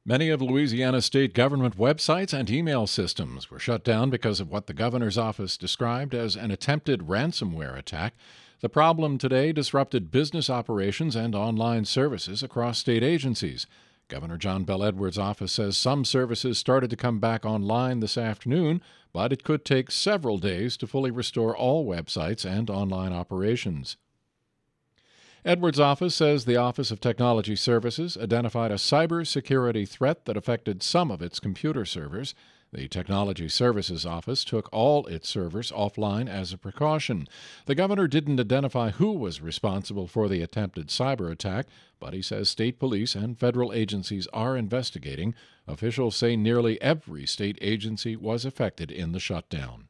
Many of Louisiana's state government websites and email systems were shut down because of what the governor's office described as an attempted ransomware attack. The problem today disrupted business operations and online services across state agencies. Governor John Bel Edwards' office says some services started to come back online this afternoon, but it could take several days to fully restore all websites and online operations. Edwards' office says the Office of Technology Services identified a cybersecurity threat that affected some of its computer servers. The Technology Services Office took all its servers offline as a precaution. The governor didn't identify who was responsible for the attempted cyber attack, but he says state police and federal agencies are investigating. Officials say nearly every state agency was affected in the shutdown.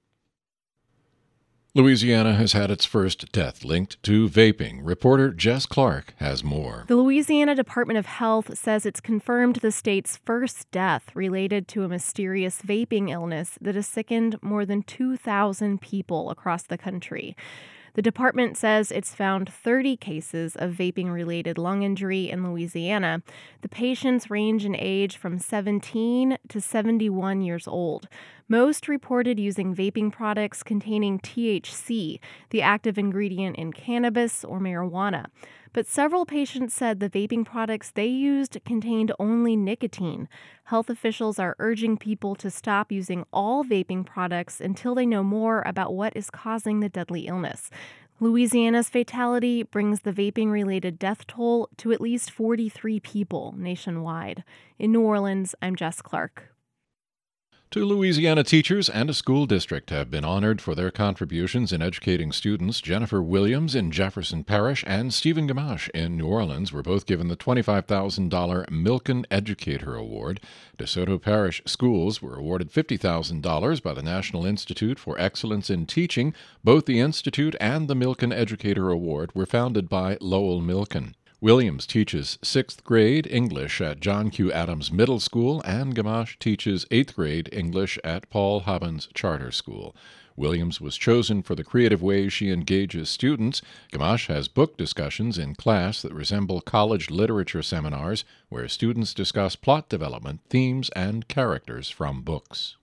Louisiana has had its first death linked to vaping. Reporter Jess Clark has more. The Louisiana Department of Health says it's confirmed the state's first death related to a mysterious vaping illness that has sickened more than 2,000 people across the country. The department says it's found 30 cases of vaping-related lung injury in Louisiana. The patients range in age from 17 to 71 years old. Most reported using vaping products containing THC, the active ingredient in cannabis or marijuana. But several patients said the vaping products they used contained only nicotine. Health officials are urging people to stop using all vaping products until they know more about what is causing the deadly illness. Louisiana's fatality brings the vaping-related death toll to at least 43 people nationwide. In New Orleans, I'm Jess Clark. Two Louisiana teachers and a school district have been honored for their contributions in educating students. Jennifer Williams in Jefferson Parish and Stephen Gamache in New Orleans were both given the $25,000 Milken Educator Award. DeSoto Parish schools were awarded $50,000 by the National Institute for Excellence in Teaching. Both the Institute and the Milken Educator Award were founded by Lowell Milken. Williams teaches 6th grade English at John Q. Adams Middle School, and Gamache teaches 8th grade English at Paul Hobbins Charter School. Williams was chosen for the creative ways she engages students. Gamache has book discussions in class that resemble college literature seminars, where students discuss plot development, themes, and characters from books.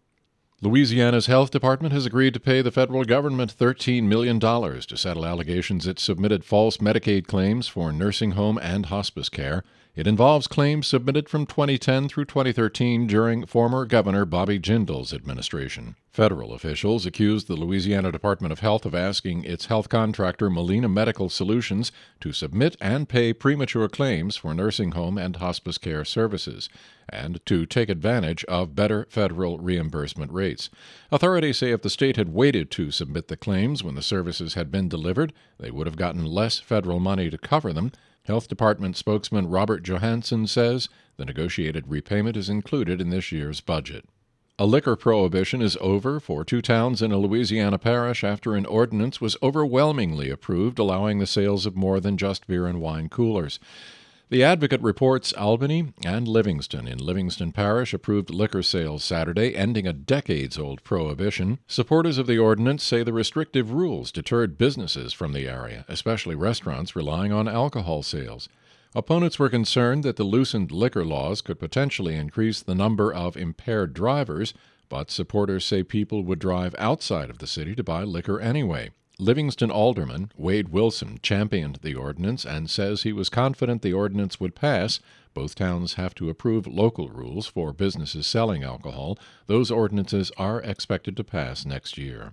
Louisiana's health department has agreed to pay the federal government $13 million to settle allegations it submitted false Medicaid claims for nursing home and hospice care. It involves claims submitted from 2010 through 2013 during former Governor Bobby Jindal's administration. Federal officials accused the Louisiana Department of Health of asking its health contractor Molina Medical Solutions to submit and pay premature claims for nursing home and hospice care services, and to take advantage of better federal reimbursement rates. Authorities say if the state had waited to submit the claims when the services had been delivered, they would have gotten less federal money to cover them. Health Department spokesman Robert Johansson says the negotiated repayment is included in this year's budget. A liquor prohibition is over for two towns in a Louisiana parish after an ordinance was overwhelmingly approved allowing the sales of more than just beer and wine coolers. The Advocate reports Albany and Livingston in Livingston Parish approved liquor sales Saturday, ending a decades-old prohibition. Supporters of the ordinance say the restrictive rules deterred businesses from the area, especially restaurants relying on alcohol sales. Opponents were concerned that the loosened liquor laws could potentially increase the number of impaired drivers, but supporters say people would drive outside of the city to buy liquor anyway. Livingston Alderman Wade Wilson championed the ordinance and says he was confident the ordinance would pass. Both towns have to approve local rules for businesses selling alcohol. Those ordinances are expected to pass next year.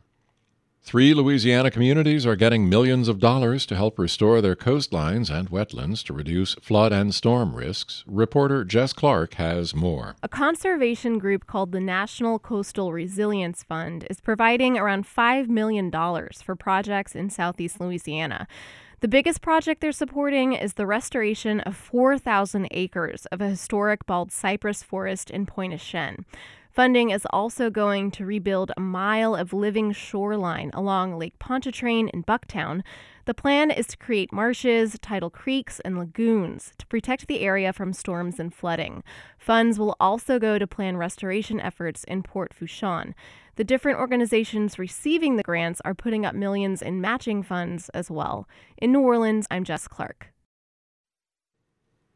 3 Louisiana communities are getting millions of dollars to help restore their coastlines and wetlands to reduce flood and storm risks. Reporter Jess Clark has more. A conservation group called the National Coastal Resilience Fund is providing around $5 million for projects in southeast Louisiana. The biggest project they're supporting is the restoration of 4,000 acres of a historic bald cypress forest in Pointe-aux-Chenes. Funding is also going to rebuild a mile of living shoreline along Lake Pontchartrain in Bucktown. The plan is to create marshes, tidal creeks, and lagoons to protect the area from storms and flooding. Funds will also go to plan restoration efforts in Port Fourchon. The different organizations receiving the grants are putting up millions in matching funds as well. In New Orleans, I'm Jess Clark.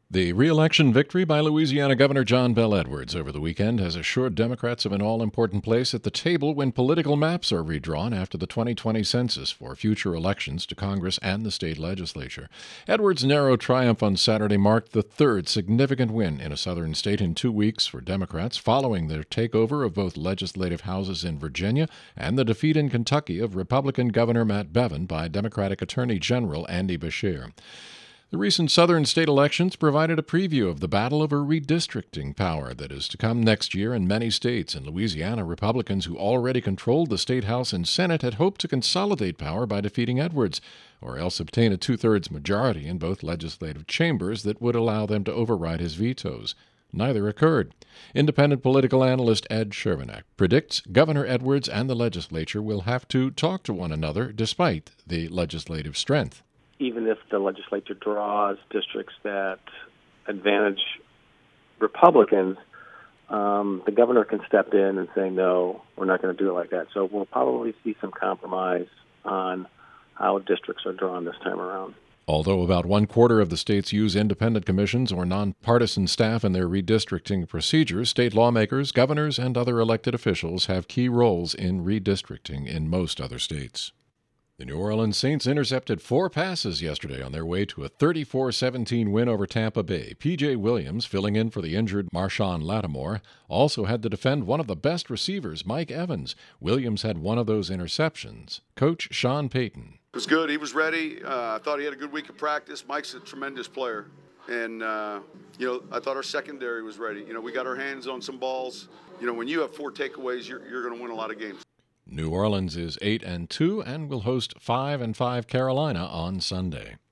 The re-election victory by Louisiana Governor John Bel Edwards over the weekend has assured Democrats of an all-important place at the table when political maps are redrawn after the 2020 census for future elections to Congress and the state legislature. Edwards' narrow triumph on Saturday marked the third significant win in a southern state in 2 weeks for Democrats, following their takeover of both legislative houses in Virginia and the defeat in Kentucky of Republican Governor Matt Bevin by Democratic Attorney General Andy Beshear. The recent southern state elections provided a preview of the battle over redistricting power that is to come next year in many states. In Louisiana, Republicans who already controlled the state House and Senate had hoped to consolidate power by defeating Edwards, or else obtain a two-thirds majority in both legislative chambers that would allow them to override his vetoes. Neither occurred. Independent political analyst Ed Shervanack predicts Governor Edwards and the legislature will have to talk to one another despite the legislative strength. Even if the legislature draws districts that advantage Republicans, the governor can step in and say, no, we're not going to do it like that. So we'll probably see some compromise on how districts are drawn this time around. Although about 1/4 of the states use independent commissions or nonpartisan staff in their redistricting procedures, state lawmakers, governors, and other elected officials have key roles in redistricting in most other states. The New Orleans Saints intercepted 4 passes yesterday on their way to a 34-17 win over Tampa Bay. P.J. Williams, filling in for the injured Marshawn Lattimore, also had to defend one of the best receivers, Mike Evans. Williams had one of those interceptions. Coach Sean Payton. It was good. He was ready. I thought he had a good week of practice. Mike's a tremendous player. And, I thought our secondary was ready. We got our hands on some balls. When you have 4 takeaways, you're going to win a lot of games. New Orleans is 8-2 and will host 5-5 Carolina on Sunday.